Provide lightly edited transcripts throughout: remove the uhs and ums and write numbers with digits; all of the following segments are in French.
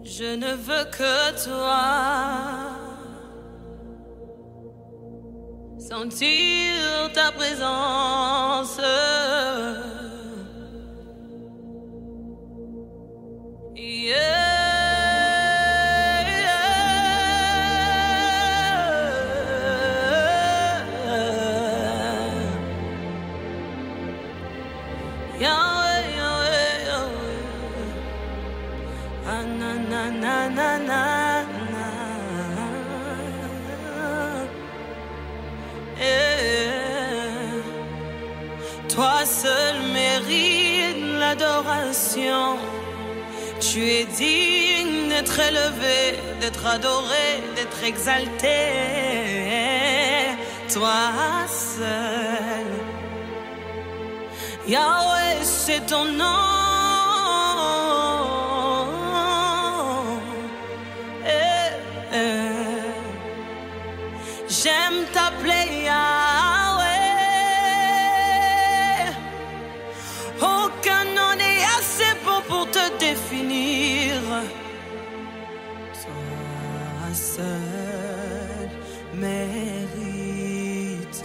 Je ne veux que toi. Sentir ta présence. Yahweh, Yahweh, Yahweh. Ah, na, na, na, na, na, na. Toi seul mérites l'adoration. Tu es digne d'être élevé, d'être adoré, d'être exalté. Toi seul. Yahweh, c'est ton nom. J'aime t'appeler Yahweh. Aucun nom n'est assez beau pour te définir. Toi seul mérite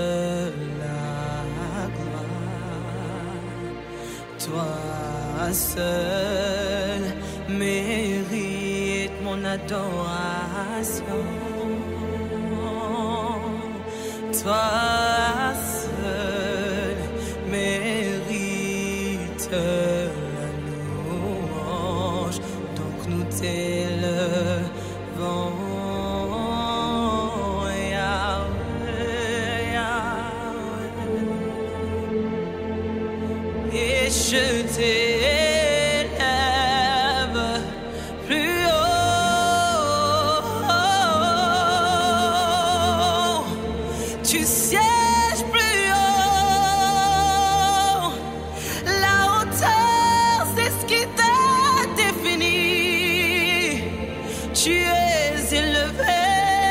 la gloire. Toi seul mérite mon adoration. Toi seul mérite la louange. Donc nous t'élevons, Yahweh, Yahweh. Et je t'élève plus haut. Tu sièges plus haut. La hauteur, c'est ce qui t'a défini. Tu es élevé.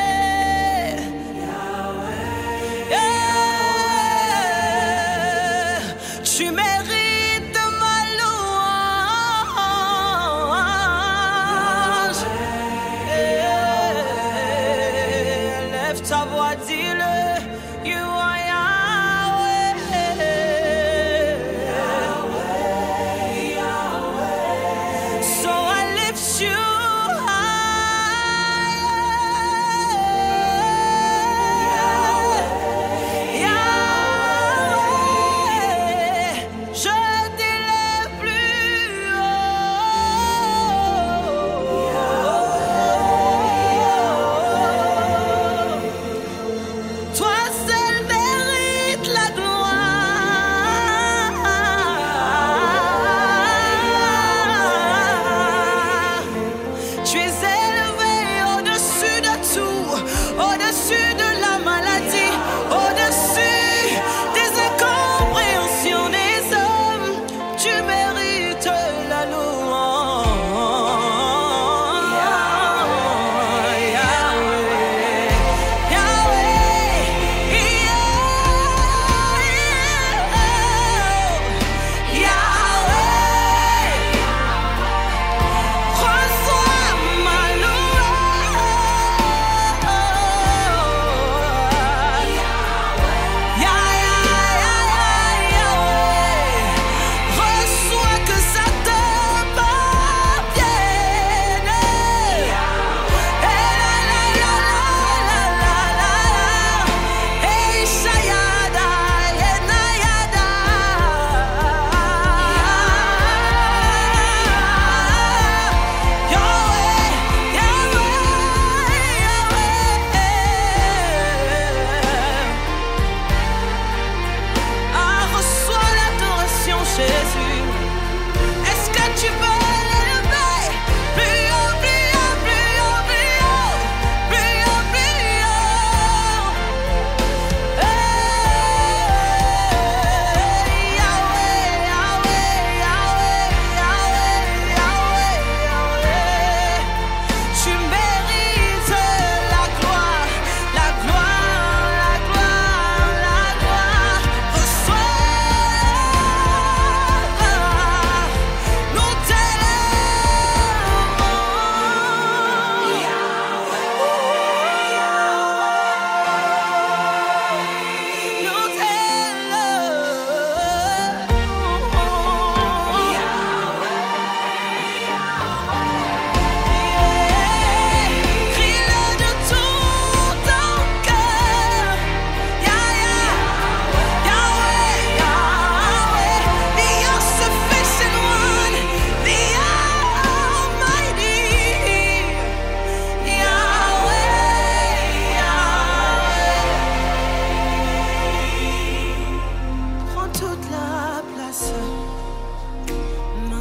Yahweh, Yahweh. Tu mérites ma louange.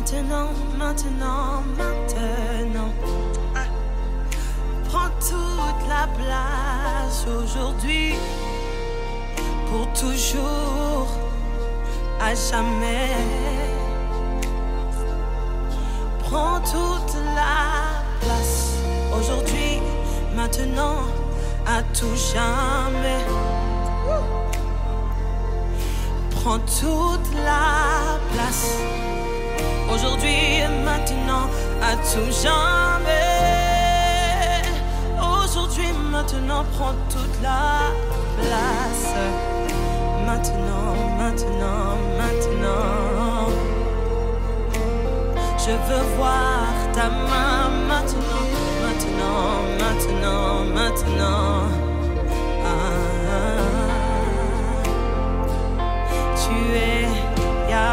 Maintenant, maintenant, maintenant. Prends toute la place aujourd'hui, pour toujours, à jamais. Prends toute la place aujourd'hui, maintenant, à tout jamais. Prends toute la place aujourd'hui, maintenant, à tout jamais. Aujourd'hui, maintenant, prends toute la place. Maintenant, maintenant, maintenant. Je veux voir ta main maintenant, maintenant, maintenant, maintenant. Tu es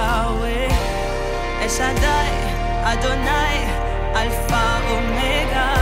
Yahweh, El Shaddai, Adonai, Alpha, Omega.